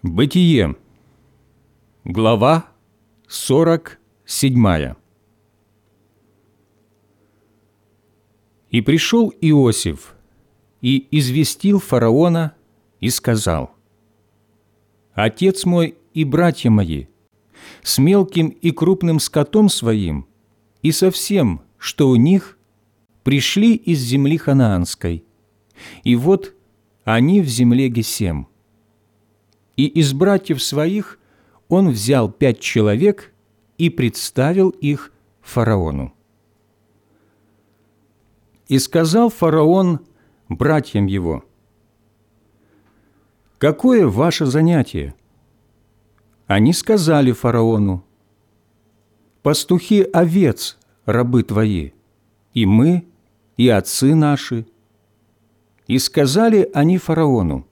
Бытие, глава 47. «И пришел Иосиф, и известил фараона, и сказал: Отец мой и братья мои, с мелким и крупным скотом своим, и со всем, что у них, пришли из земли ханаанской, и вот они в земле Гесем. И из братьев своих он взял 5 человек и представил их фараону. И сказал фараон братьям его: Какое ваше занятие? Они сказали фараону: Пастухи овец, рабы твои, и мы, и отцы наши. И сказали они фараону: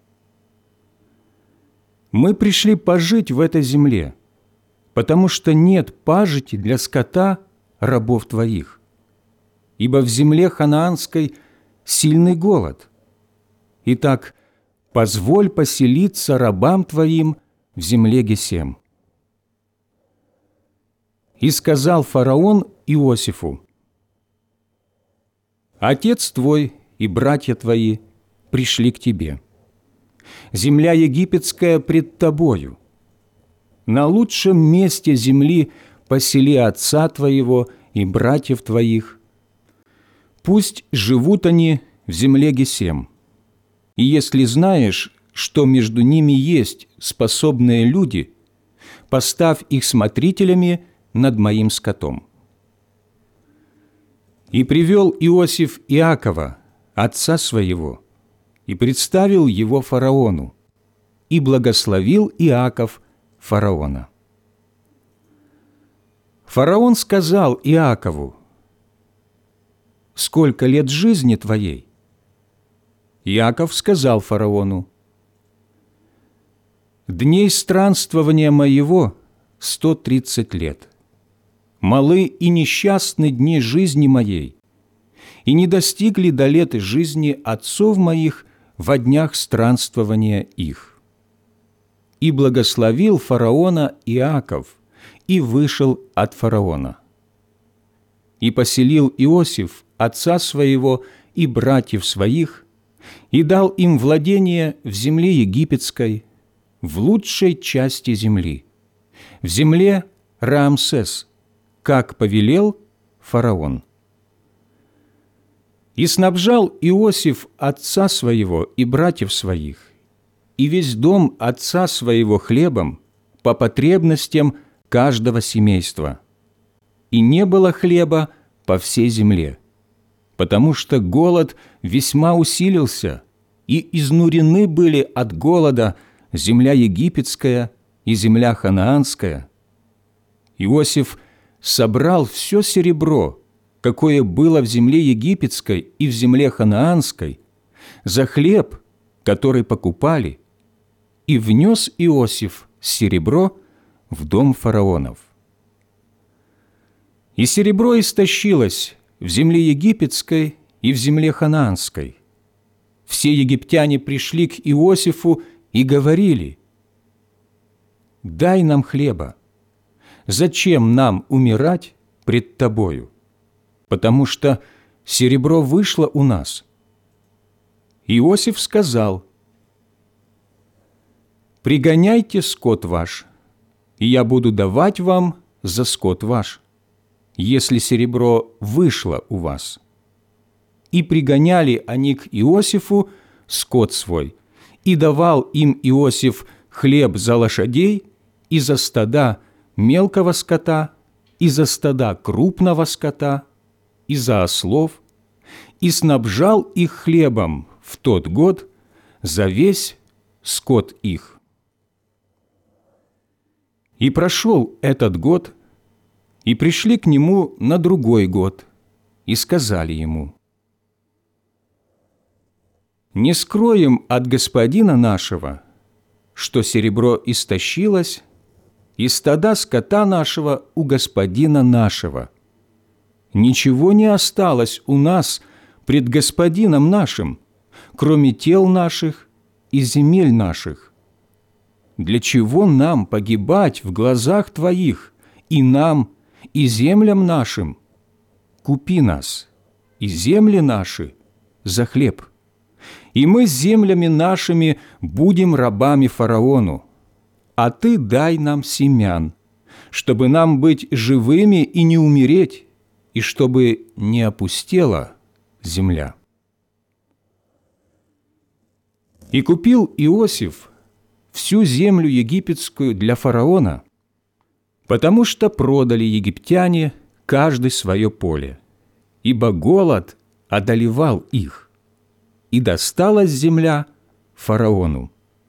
Мы пришли пожить в этой земле, потому что нет пажити для скота рабов твоих, ибо в земле ханаанской сильный голод. Итак, позволь поселиться рабам твоим в земле Гесем. И сказал фараон Иосифу: Отец твой и братья твои пришли к тебе. Земля египетская пред тобою. На лучшем месте земли посели отца твоего и братьев твоих. Пусть живут они в земле Гесем. И если знаешь, что между ними есть способные люди, поставь их смотрителями над моим скотом». И привел Иосиф Иакова, отца своего, и представил его фараону, и благословил Иаков фараона. Фараон сказал Иакову: «Сколько лет жизни твоей?» Иаков сказал фараону: «Дней странствования моего 130 лет. Малы и несчастны дни жизни моей, и не достигли до лет жизни отцов моих во днях странствования их». И благословил фараона Иаков, и вышел от фараона. И поселил Иосиф отца своего и братьев своих, и дал им владение в земле египетской, в лучшей части земли, в земле Раамсес, как повелел фараон. И снабжал Иосиф отца своего и братьев своих, и весь дом отца своего хлебом по потребностям каждого семейства. И не было хлеба по всей земле, потому что голод весьма усилился, и изнурены были от голода земля египетская и земля ханаанская. Иосиф собрал все серебро, какое было в земле египетской и в земле ханаанской, за хлеб, который покупали, и внес Иосиф серебро в дом фараонов. И серебро истощилось в земле египетской и в земле ханаанской. Все египтяне пришли к Иосифу и говорили: «Дай нам хлеба. Зачем нам умирать пред тобою? Потому что серебро вышло у нас». Иосиф сказал: «Пригоняйте скот ваш, и я буду давать вам за скот ваш, если серебро вышло у вас». И пригоняли они к Иосифу скот свой, и давал им Иосиф хлеб за лошадей и за стада мелкого скота, и за стада крупного скота, и за ослов, и снабжал их хлебом в тот год за весь скот их. И прошел этот год, и пришли к нему на другой год, и сказали ему: «Не скроем от господина нашего, что серебро истощилось, и стада скота нашего у господина нашего. Ничего не осталось у нас пред господином нашим, кроме тел наших и земель наших. для чего нам погибать в глазах Твоих, и нам, и землям нашим? Купи нас, и земли наши, за хлеб, и мы с землями нашими будем рабами фараону, а Ты дай нам семян, чтобы нам быть живыми и не умереть, и чтобы не опустела земля». И купил Иосиф всю землю египетскую для фараона, потому что продали египтяне каждый свое поле, ибо голод одолевал их, и досталась земля фараону.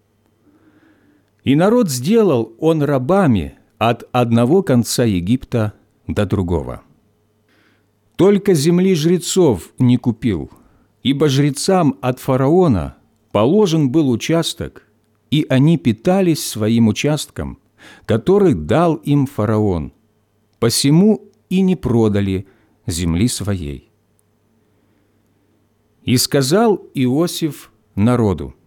И народ сделал он рабами от одного конца Египта до другого. Только земли жрецов не купил, ибо жрецам от фараона положен был участок, и они питались своим участком, который дал им фараон, посему и не продали земли своей. И сказал Иосиф народу: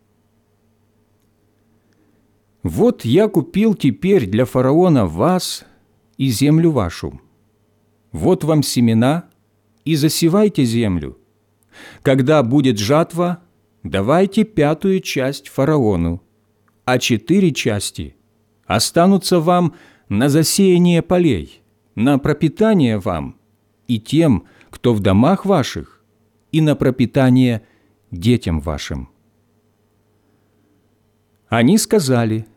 «Вот я купил теперь для фараона вас и землю вашу. Вот вам семена, и засевайте землю. Когда будет жатва, давайте 5 часть фараону, а 4 части останутся вам на засеяние полей, на пропитание вам и тем, кто в домах ваших, и на пропитание детям вашим». Они сказали: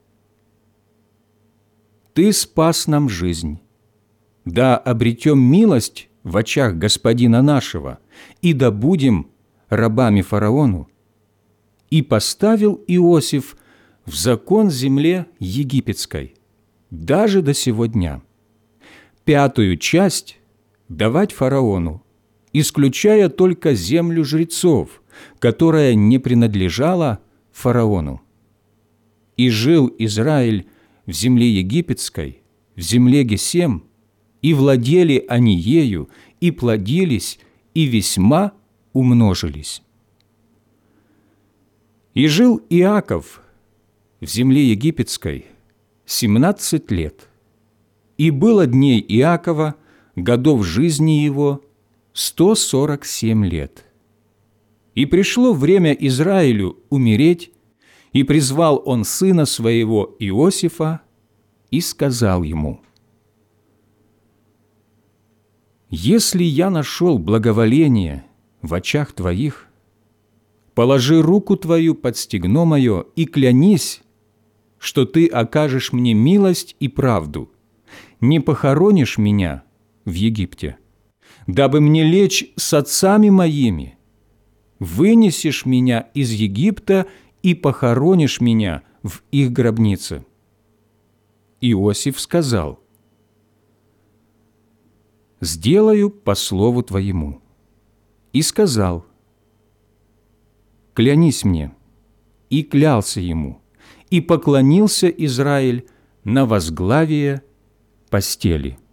«Ты спас нам жизнь, да обретем милость в очах господина нашего, и да будем рабами фараону». И поставил Иосиф в закон земле египетской, даже до сего дня, 5 часть давать фараону, исключая только землю жрецов, которая не принадлежала фараону. И жил Израиль в земле египетской, в земле Гесем, и владели они ею, и плодились, и весьма умножились. И жил Иаков в земле египетской 17 лет, и было дней Иакова, годов жизни его, 147 лет. И пришло время Израилю умереть, и призвал он сына своего Иосифа и сказал ему: «Если я нашел благоволение в очах твоих, положи руку твою под стегно мое и клянись, что ты окажешь мне милость и правду, не похоронишь меня в Египте, дабы мне лечь с отцами моими, вынесешь меня из Египта и похоронишь меня в их гробнице». Иосиф сказал: «Сделаю по слову твоему». И сказал: «Клянись мне». И клялся ему, и поклонился Израиль на возглавие постели.